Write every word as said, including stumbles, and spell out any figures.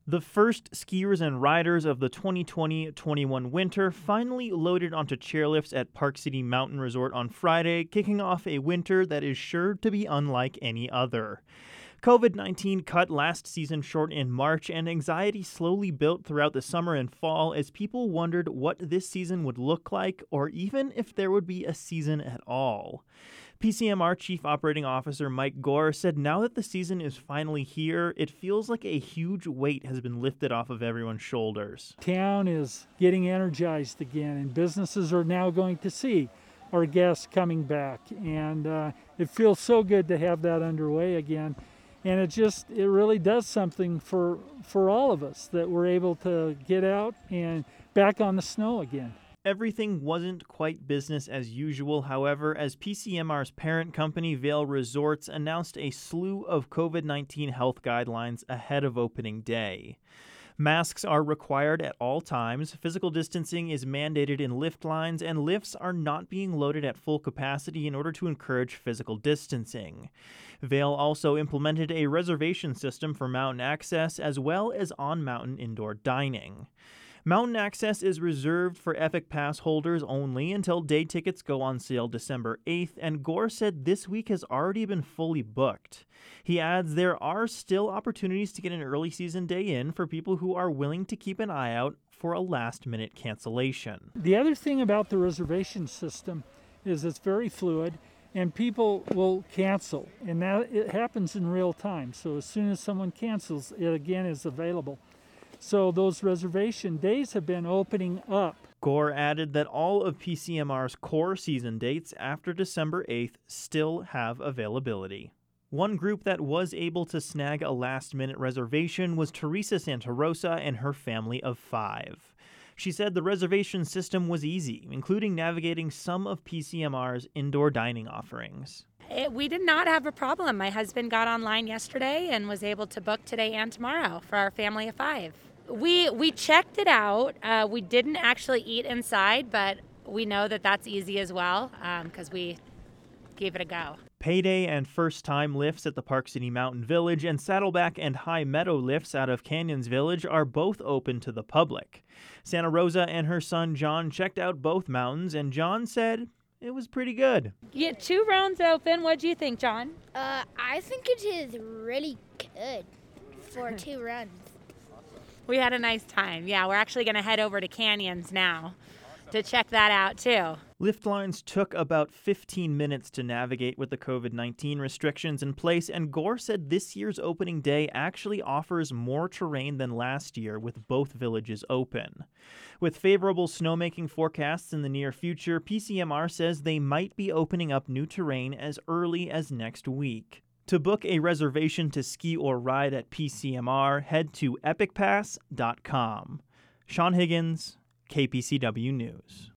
The first skiers and riders of the twenty twenty twenty-one winter finally loaded onto chairlifts at Park City Mountain Resort on Friday, kicking off a winter that is sure to be unlike any other. covid nineteen cut last season short in March, and anxiety slowly built throughout the summer and fall as people wondered what this season would look like, or even if there would be a season at all. P C M R Chief Operating Officer Mike Gore said now that the season is finally here, it feels like a huge weight has been lifted off of everyone's shoulders. Town is getting energized again, and businesses are now going to see our guests coming back, and uh, it feels so good to have that underway again. And it just, it really does something for for all of us that we're able to get out and back on the snow again. Everything wasn't quite business as usual, however, as P C M R's parent company, Vail Resorts, announced a slew of covid nineteen health guidelines ahead of opening day. Masks are required at all times, physical distancing is mandated in lift lines, and lifts are not being loaded at full capacity in order to encourage physical distancing. Vail also implemented a reservation system for mountain access as well as on-mountain indoor dining. Mountain access is reserved for Epic Pass holders only until day tickets go on sale December eighth, and Gore said this week has already been fully booked. He adds there are still opportunities to get an early season day in for people who are willing to keep an eye out for a last-minute cancellation. The other thing about the reservation system is it's very fluid, and people will cancel, and that it happens in real time. So as soon as someone cancels, it again is available. So those reservation days have been opening up. Gore added that all of P C M R's core season dates after December eighth still have availability. One group that was able to snag a last-minute reservation was Teresa Santa Rosa and her family of five. She said the reservation system was easy, including navigating some of P C M R's indoor dining offerings. It, we did not have a problem. My husband got online yesterday and was able to book today and tomorrow for our family of five. We we checked it out. Uh, we didn't actually eat inside, but we know that that's easy as well because um, we gave it a go. Payday and first-time lifts at the Park City Mountain Village and Saddleback and High Meadow lifts out of Canyons Village are both open to the public. Santa Rosa and her son John checked out both mountains, and John said it was pretty good. Yeah, two rounds open. What do you think, John? Uh, I think it is really good for two runs. We had a nice time. Yeah, we're actually going to head over to Canyons now to check that out, too. Lift lines took about fifteen minutes to navigate with the covid nineteen restrictions in place, and Gore said this year's opening day actually offers more terrain than last year with both villages open. With favorable snowmaking forecasts in the near future, P C M R says they might be opening up new terrain as early as next week. To book a reservation to ski or ride at P C M R, head to epic pass dot com. Sean Higgins, K P C W News.